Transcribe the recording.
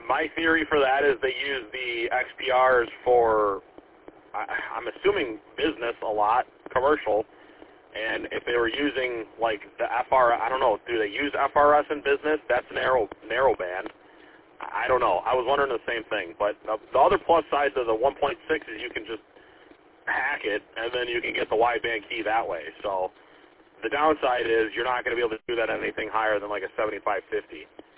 My theory for that is they use the XPRs for, I'm assuming, business a lot, commercial. And if they were using, like, the FR, I don't know, do they use FRS in business? That's narrow band. I don't know. I was wondering the same thing. But the other plus side of the 1.6 is you can just hack it, and then you can get the wideband key that way. So the downside is you're not going to be able to do that at anything higher than like a 7550.